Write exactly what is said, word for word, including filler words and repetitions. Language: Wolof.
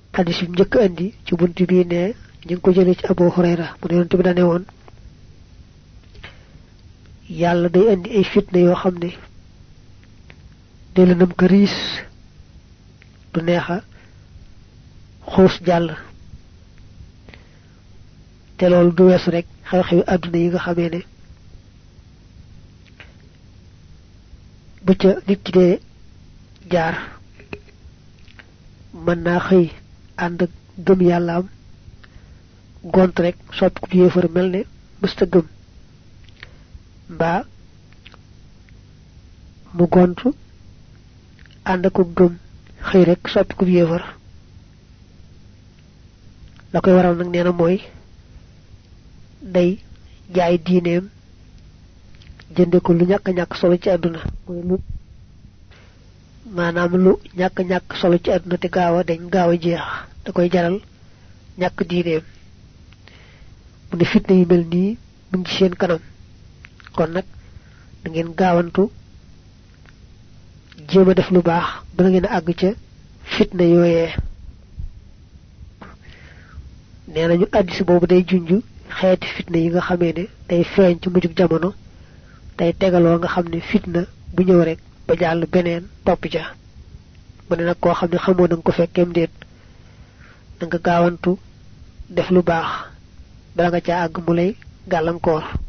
hadith bi ñëk andi ci buntu bi ne ñi ko jëlé ci Abu Hurayra mu ne yonent bi dané won yalla day andi ay fitna yo xamné de la nam karis du neexa xoos jall té lolou du wess rek xew xew aduna yi nga xamé né bu ca nit ki dé jaar man na xey and ak gëm yalla am gont rek sopp ku yéefar melne musta gëm ba mu gontu and ak gëm xey rek sopp ku yéefar la koy waral nak neena moy day jaay diineem jënde ko lu ñak ñak solo ci aduna moy lu manam lu ñak ñak solo ci aduna te gaawa dañ gaawa jeex da koy jaral ñak diineem mu ne fitna yi mel nii mu ngi seen kanam kon nag da ngeen gaawantu jéema def lu baax ba ngeen àgg ca fitna yooyee nee nañu addis boobu day junj xeeti fitna yi nga xamee ne day feeñ ci mujjug jamono day tegaloo nga xam ne fitna bu ñëw rek ba jàll beneen topp ja mu ne nag koo xam ne xamoo na nga ko fekkeem déet da nga gaawantu def lu baax bala nga ca àgg mu lay gàllankoor